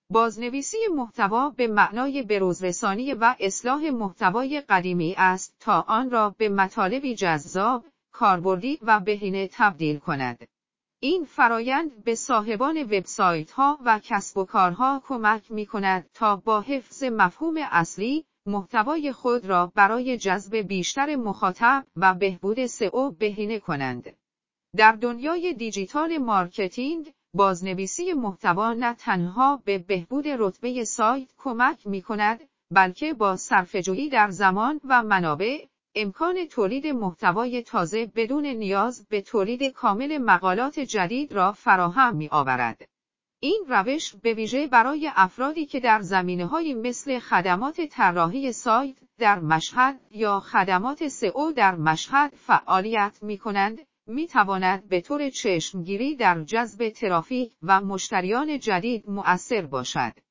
بازنویسی محتوا به معنای بروزرسانی و اصلاح محتوای قدیمی است تا آن را به مطالبی جذاب، کاربردی و بهینه تبدیل کند. این فرایند به صاحبان وبسایت‌ها و کسب و کارها کمک می‌کند تا با حفظ مفهوم اصلی، محتوای خود را برای جذب بیشتر مخاطب و بهبود سئو بهینه کنند. در دنیای دیجیتال مارکتینگ، بازنویسی محتوا نه تنها به بهبود رتبه سایت کمک می‌کند، بلکه با صرفه‌جویی در زمان و منابع، امکان تولید محتوای تازه بدون نیاز به تولید کامل مقالات جدید را فراهم می‌آورد. این روش به ویژه برای افرادی که در زمینه‌هایی مثل خدمات طراحی سایت در مشهد یا خدمات سئو در مشهد فعالیت می‌کنند، می‌تواند به طور چشمگیری در جذب ترافیک و مشتریان جدید مؤثر باشد.